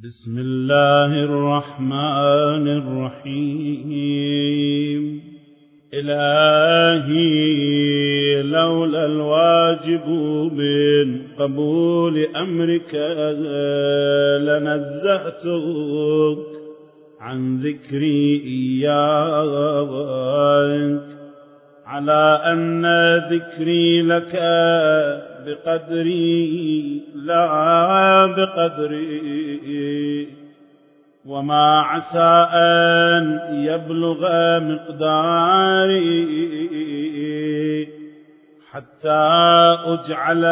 بسم الله الرحمن الرحيم. إلهي لولا الواجب من قبول أمرك لنزهتك عن ذكري إياك، على أن ذكري لك بقدري لا بقدري، وما عسى أن يبلغ مقداري حتى أجعل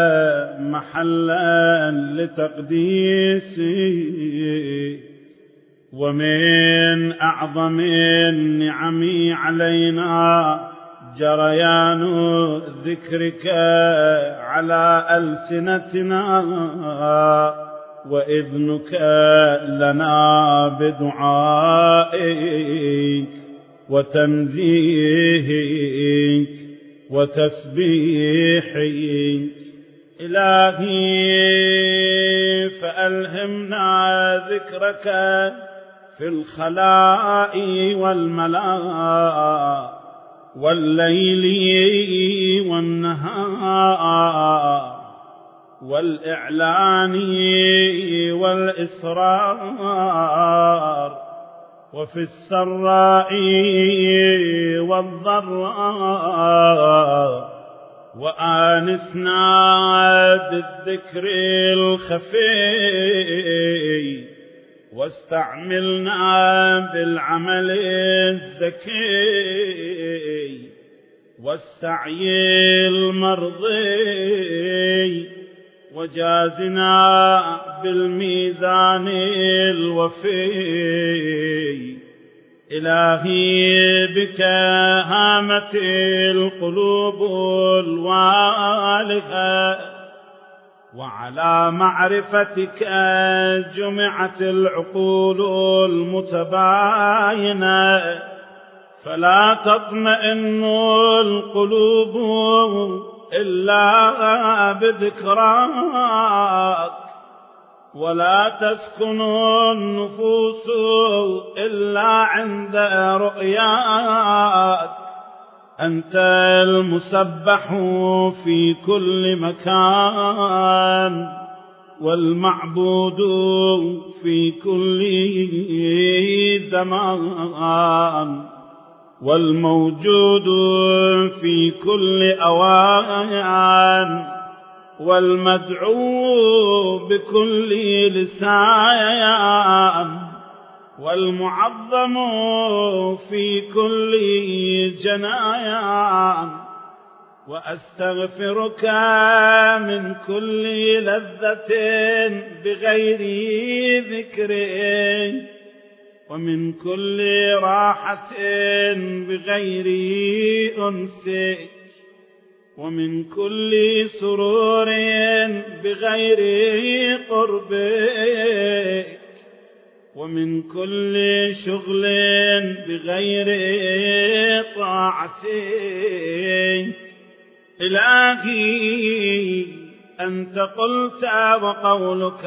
محلا لتقديسي. ومن أعظم النعم علينا جريان ذكرك على ألسنتنا، وإذنك لنا بدعائك وتنزيهك وتسبيحك. إلهي فألهمنا ذكرك في الخلاء والملاء والليل والنهار والإعلان والإسرار، وفي السراء والضراء، وآنسنا بالذكر الخفي، واستعملنا بالعمل الزكي والسعي المرضي، وجازنا بالميزان الوفي. إلهي بك هامت القلوب الوالهة، وعلى معرفتك جمعت العقول المتباينة، فلا تطمئن القلوب إلا بذكراك، ولا تسكن النفوس إلا عند رؤياك. أنت المسبح في كل مكان، والمعبود في كل زمان، والموجود في كل أوان، والمدعو بكل لسان، والمعظم في كل جنايان. وأستغفرك من كل لذة بغير ذكرك، ومن كل راحة بغير أنسك، ومن كل سرور بغير قربك، ومن كل شغل بغير طاعتك. إلهي أنت قلت وقولك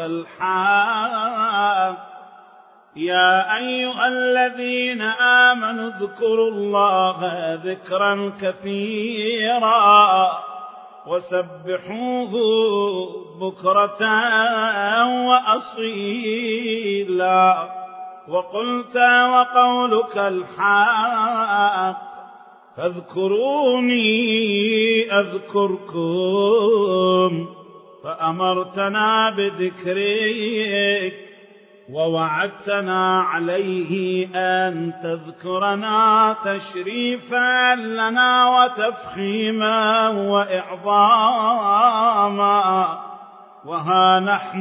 الحق: يا أيها الذين آمنوا اذكروا الله ذكرا كثيرا وسبحوه بكرة وأصيلا. وقلت وقولك الحق: فاذكروني أذكركم. فأمرتنا بذكرك، ووعدتنا عليه أن تذكرنا تشريفا لنا وتفخيما وإعظاما. وها نحن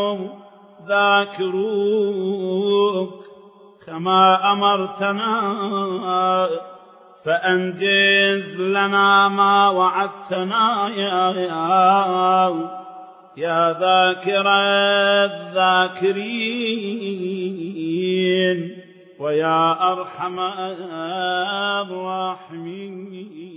ذاكروك كما أمرتنا، فأنجز لنا ما وعدتنا يا ذاكر الذاكرين، ويا أرحم الراحمين.